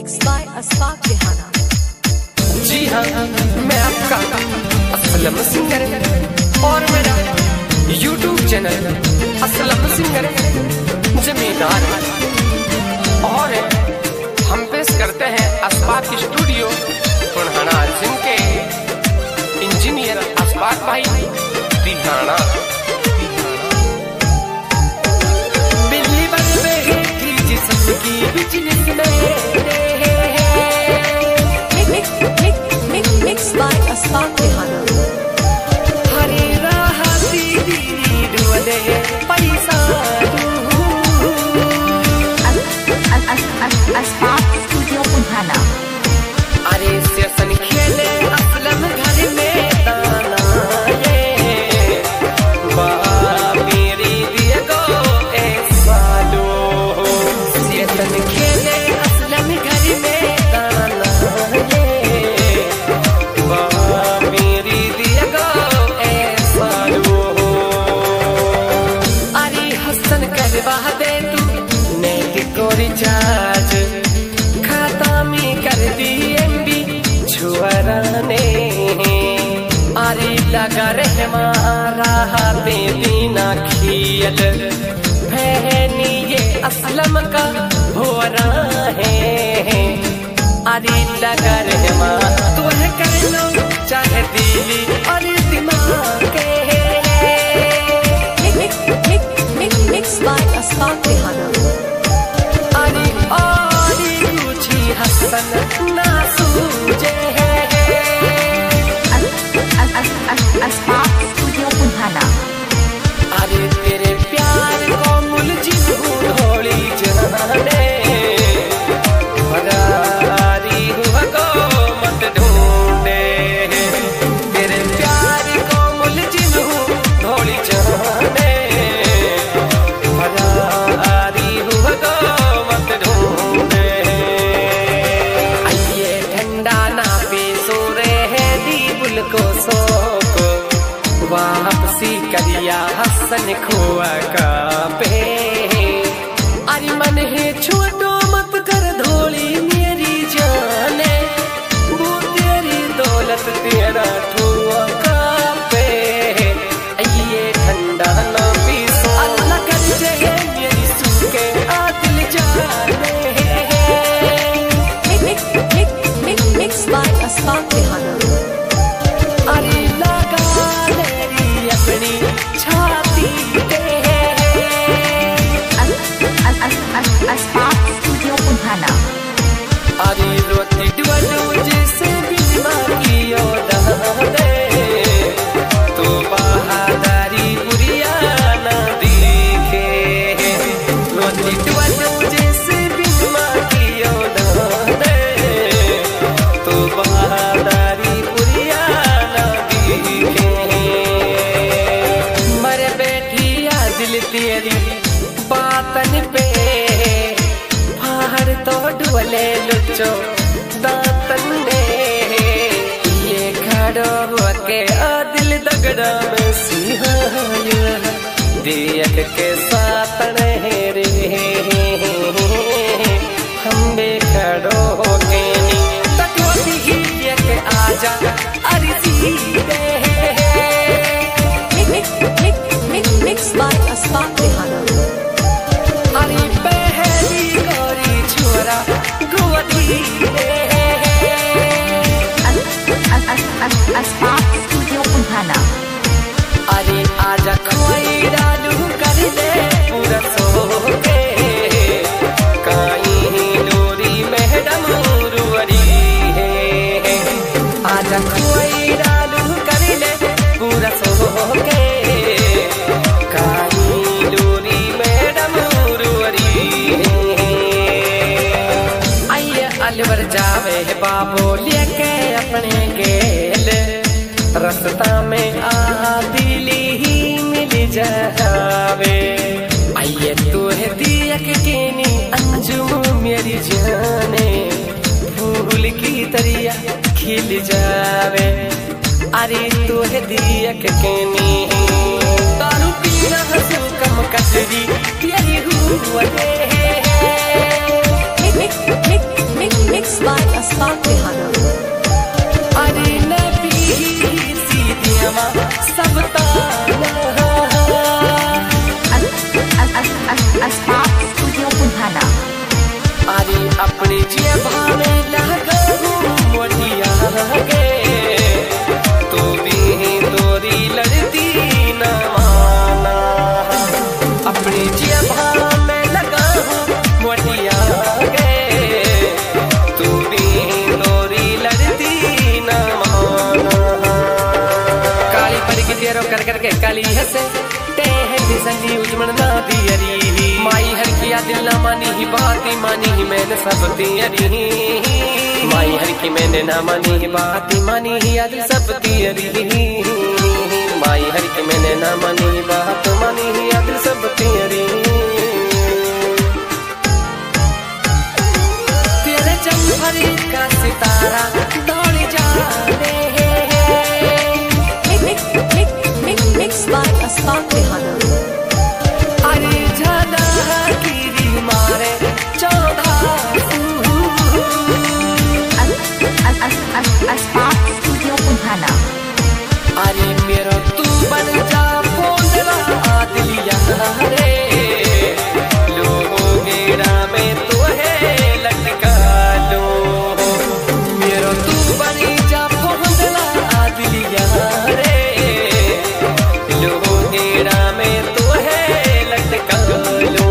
Mixed by Asfaq Rehana। जी हाँ, मैं आपका असलम सिंगर और मेरा YouTube channel Aslam singer Zamindar और हम पेश करते हैं असफाक स्टूडियो पुराना जिम के इंजीनियर असफाक भाई दिहाना। बिल्ली बन बैठी जिसकी बिजनेस में Mixed by Asfaq Rehana। हरे राह दीदी ढूंढे पैसा Asfaq Studio Punhana। अरे सेशन खेले असलम घर में ताना ये मेरी दिए गो ऐसा लो सेशन खेले असलम घर में ताना ये मेरी दिए गो ऐसा लो। अरे हसन करवा दे तू नेट को रिचार्ज खाता में कर दी एमबी छुआराने। अरे लगा रहे मारा हाथे बिना खियल बहनी ये असलम का भोरा है। अरे लगा रहे माँ तुम्हें कर लो चाहे दिली और दिमाग के Mixed by Asfaq Rehana। अरे पूछी हसन ना सूझे Asfaq Studio Punhana। अरे तेरे प्यार को मुलजिम ढोली जाने फरारी हुआ को मत ढूंढे। तेरे प्यार को मुलजिम ढोली जाने फरारी हुआ को मत ढूंढे। आइए ठंडा ना पे सो रहे दी बुल को सोको वापसी करिया हसन खोआ का पे। अरे मन है छोटो मत कर धोली मेरी जाने वो तेरी दौलत तेरा ठुआ का पे। ये ठंडा ना पीसो अल्लाह कर जाए मेरी सूखे आदिल जाने। Mixed by Asfaq Rehana। अरे लगा मेरी अपनी छाती पे Asfaq Studio Punhana। अरे रोती डुअलो जैसे बिना की दे तो बहादुरी बुरिया ना दिखे। रोती डुअलो जैसे बिना की दे तो बहादुरी बुरिया ना दिखे। मर बैठी आ दिल तेरी बातन पे बाहर तो ढोले लुचो दातन में। ये खड़ो होके आ दिल दगड़ा में सिहाया देख के साथ रे हम बे खड़ो होके नी तकवती ही के आजा अरे सीधे। Mixed by Asfaq Rehana। अरे पहली गोरी छोरा गोदी Asfaq Studio Punhana। अरे आजा खोई डालू कर ले पूरा सो के काई डोरी मैडम रुवरी है। आजा खोई डालू कर ले पूरा सो के काई डोरी मैडम रुवरी है। आइए अलवर जावे बाबो लेके अपने गेल रास्ता में आ दिली ही मिल जावे। आइए तू है दिया के केनी अंजुम मेरी जाने फूल की तरिया खिल जावे। अरे तू है दिया के केनी दारू पीना हंसू कम कसरी यही हुआ है। Asfaq Rehana. अरे नबी सीधियामा सब ताना Asfaq Studio Punhana. अरे अपनी जेबा में लगाऊं मोटिया के तो भी तोरी लड़ती न माना अपनी जेबा में लगाऊं मोटिया के तू भी तोरी लड़ती न माना काली परी की देरो कर करके काली हंसे संगी उजमन ना दियरी माई हर किया दिल ना मानी ही बात ही मानी ही मैंने सब दियरी माई हर की मैंने ना मानी ही बात ही मानी ही आज सब दियरी माई हर की मैंने ना मानी ही बात मानी ही आज सब दियरी तेरे चंपरी का सितारा दौड़ जाने Mixed by Asfaq Rehana. अरे झाला गिरी मारे चौधा Asfaq Studio Punhana. अरे मेरो तू बन जा फोंडला दिलिया रे लोगों गेड़ा में तो है लटका लो मेरो तू बनी जा फोंडला दिलिया रे लोगों गेड़ा में तो है लटका लो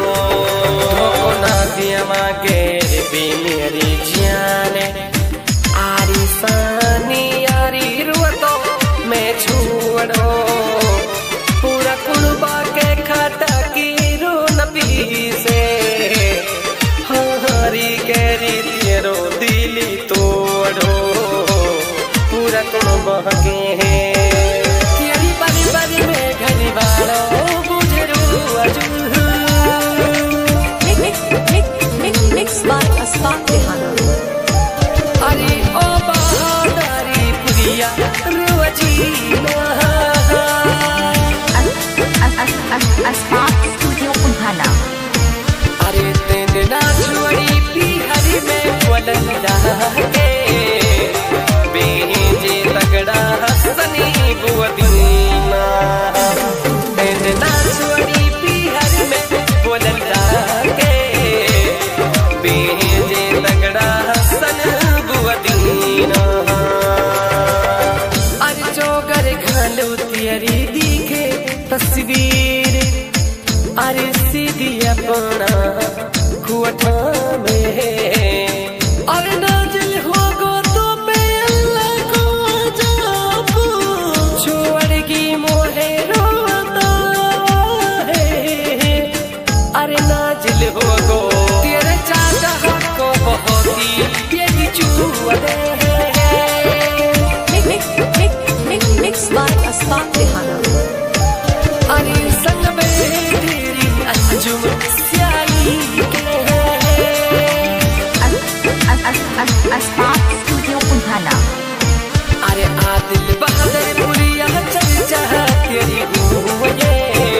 ना दिया मांगे भी मेरी जाने आरी सानी यारी रुआतो मैं छोड़ो पूरा कुर्बा के खाता की रो नबी से हरी कैरी तेरो दिली तोड़ो पूरा कुर्बा के तेरी बड़ी बड़ी में घनी वालों गुजरू अजू Mixed by Asfaq Rehana. अरे ओ बहादुरी पुरिया रुअजीना Asfaq Studio Punhana. अरे तेरे ना छोड़ी बिहारी में वलंदा के बेजे तगड़ा हसनी बुअदीना तेरे ना छोड़ी बिहारी में वलंदा के बेजे तगड़ा हसन बुअदीना अरे चौगर घालो तेरी दिखे तस्वीर अरे सीधी अपना कुआठा में अरे नाजिल हो गो तो मैं अल्लाह को जाबू छोड़गी मोहे रोता है अरे नाजिल हो गो तेरे चाचा को बहुत ही ये चूआ दे Mixed by Asfaq Rehana. अरे संग में तेरी अंजुम स्याही के Asfaq Studio Punhana. अरे आदिल बहादुर पुरिया चर्चा तेरी हुए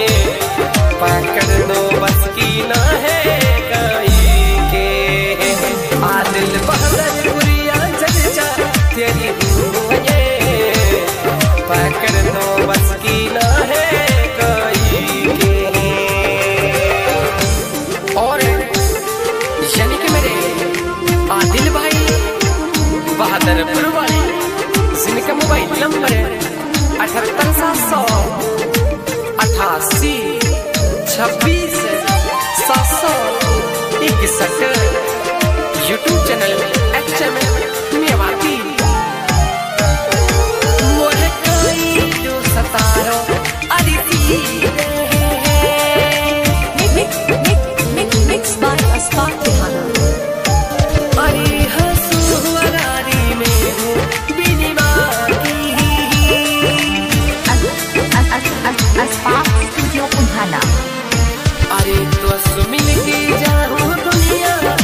पकड़नो बस की ना है कहीं के आदिल बहादुर पुरिया चर्चा तेरी हुए पकड़नो बस की ना है कहीं के और यानी कि मेरे आदिल भाई बहादुरपुर वाले जिनका मोबाइल नंबर है 78 यूट्यूब चैनल HMM मेवाती मोहे कोई जो सतारो Aditi Mixed by Asfaq Rehana. अरे हंसुआरी में हूँ बिनिमा की Asfaq Studio Punhana. अरे तो मिल के जाऊँ दुनिया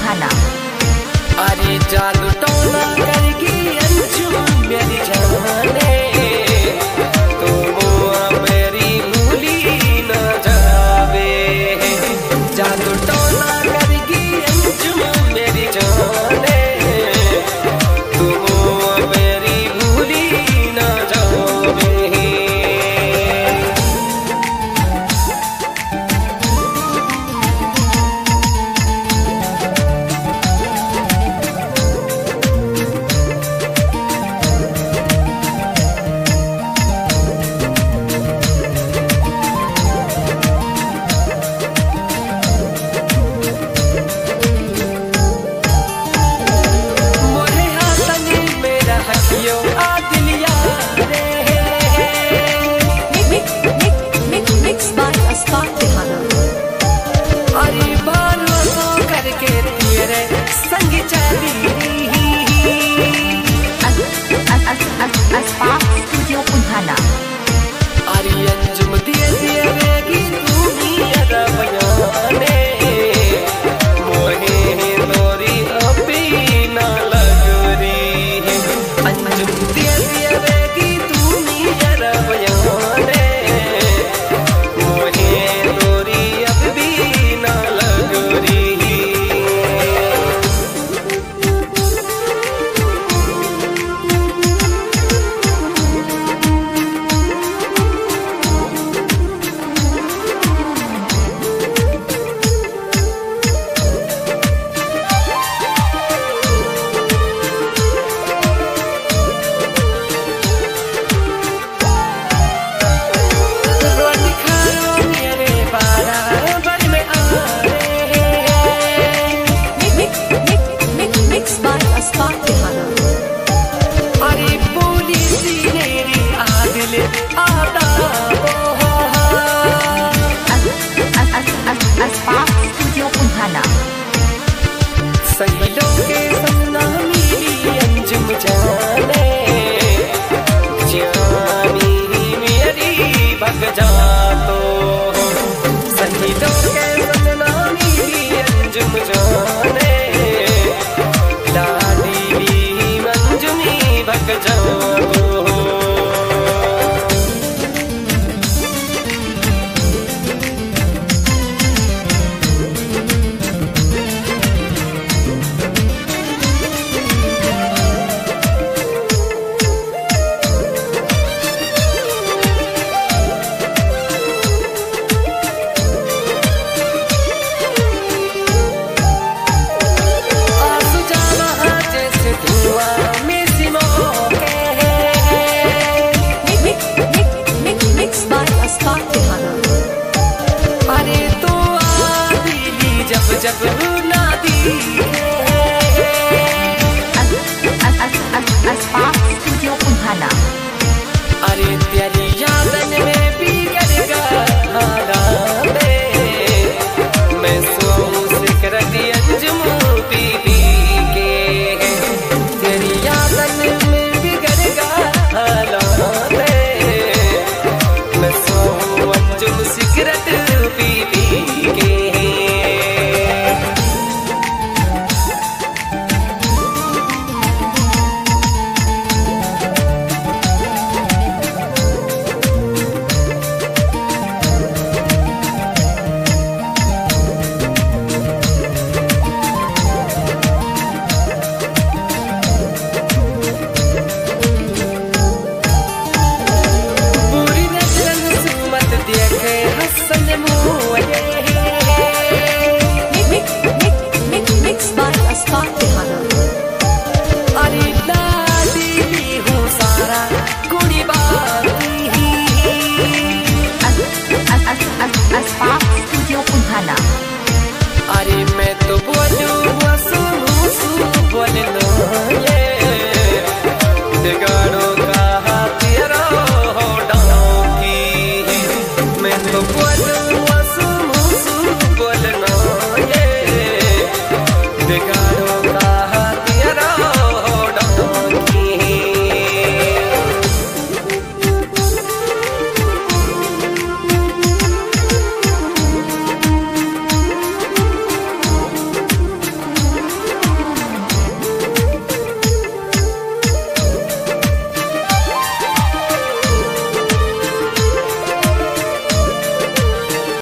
पुंधाना अरे जादू टोना करगी अंजुम मेरी जाने तो वो मेरी भूली न जावे जादू टोना करगी अंजुम मेरी जाने तो वो मेरी भूली न जावे Mixed by Asfaq Tehana. अरे बालों तो करके तेरे संग चली अस्पाक स्टूडियो पुंधाना अरे अंजुम दिए दिए वेगी तू ही अदा बयाने मोहे लोरी अभी ना लगरी अंजुम दिए दिए वेगी तू ही अदा बयाने मोहे लोरी अभी ना लगरी रोटी खाओ मेरे बराबर में आ Mixed by Asfaq Tehana. अरे बोली सी मेरी आदिल आता अस्पाक स्टूडियो पुंधाना सहेलों के सपना मेरी अंजुम जाने जानी मेरी भग जा तो सहेलों के सपना मेरी अंजुम जाने लाडी मंजुमी भग जा तो आंसू जाना जैसे धुआं में सिमोके Mixed by Asfaq Tehana. अरे तो आदिली जब जब ना दी अस्पाक